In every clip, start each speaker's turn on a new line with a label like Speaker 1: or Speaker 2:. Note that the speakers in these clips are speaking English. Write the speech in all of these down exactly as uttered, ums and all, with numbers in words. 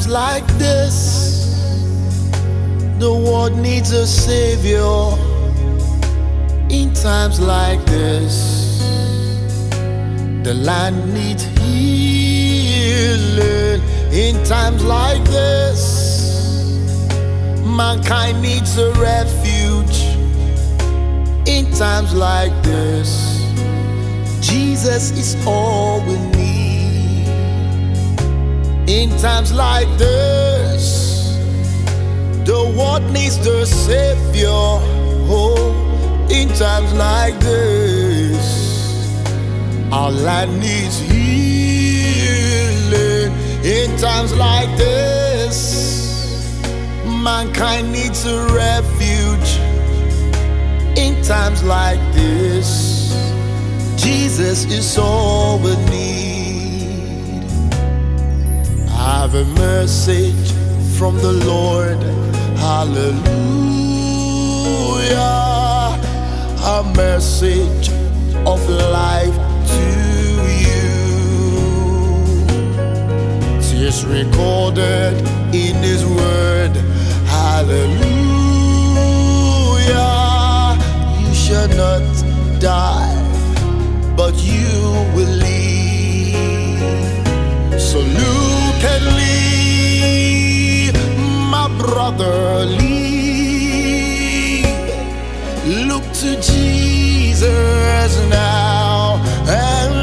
Speaker 1: times like this, the world needs a savior. In times like this, the land needs healing. In times like this, mankind needs a refuge. In times like this, Jesus is all we need. In times like this, the world needs the Savior. Oh, in times like this, our land needs healing. In times like this, mankind needs a refuge. In times like this, Jesus is all we need. I have a message from the Lord. Hallelujah. A message of life to you. It is recorded in His word. Hallelujah. You shall not die, but you will live. So look and live, my brother, live. Look to Jesus now and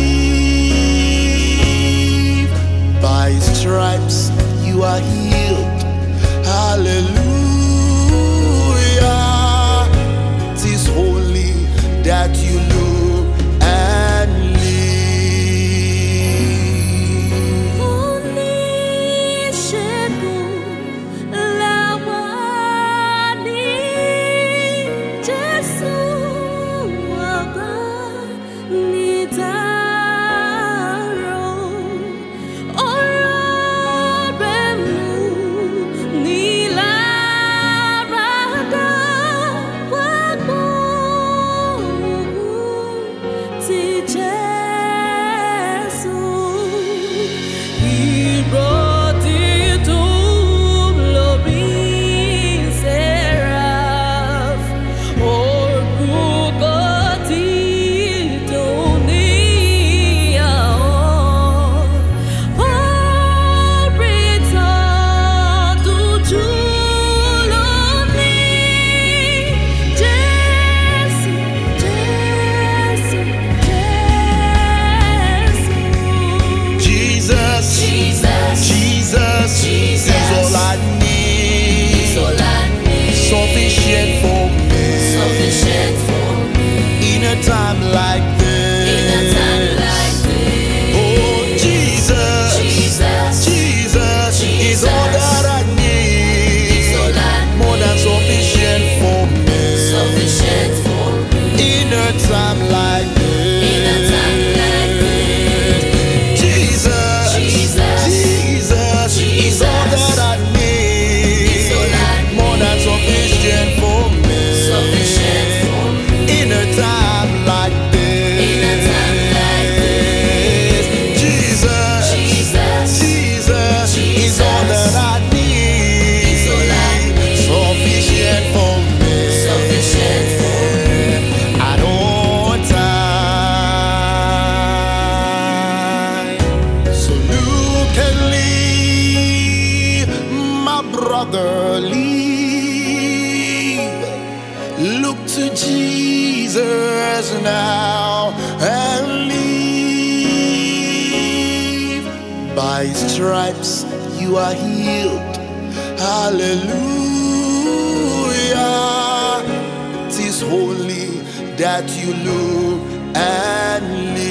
Speaker 1: live. By His stripes you are healed. Hallelujah. It is holy that you look and live. Time like this, in a time like this, oh Jesus, Jesus, Jesus, Jesus is all that I need, is all I need. More than sufficient for me, sufficient for me. In a time like this, in a time like this, Jesus, Jesus, Jesus, Jesus is all that I need, is all I need. More than sufficient for me, sufficient for me. In a time look to Jesus now and live. By His stripes you are healed. Hallelujah. It is holy that you look and live.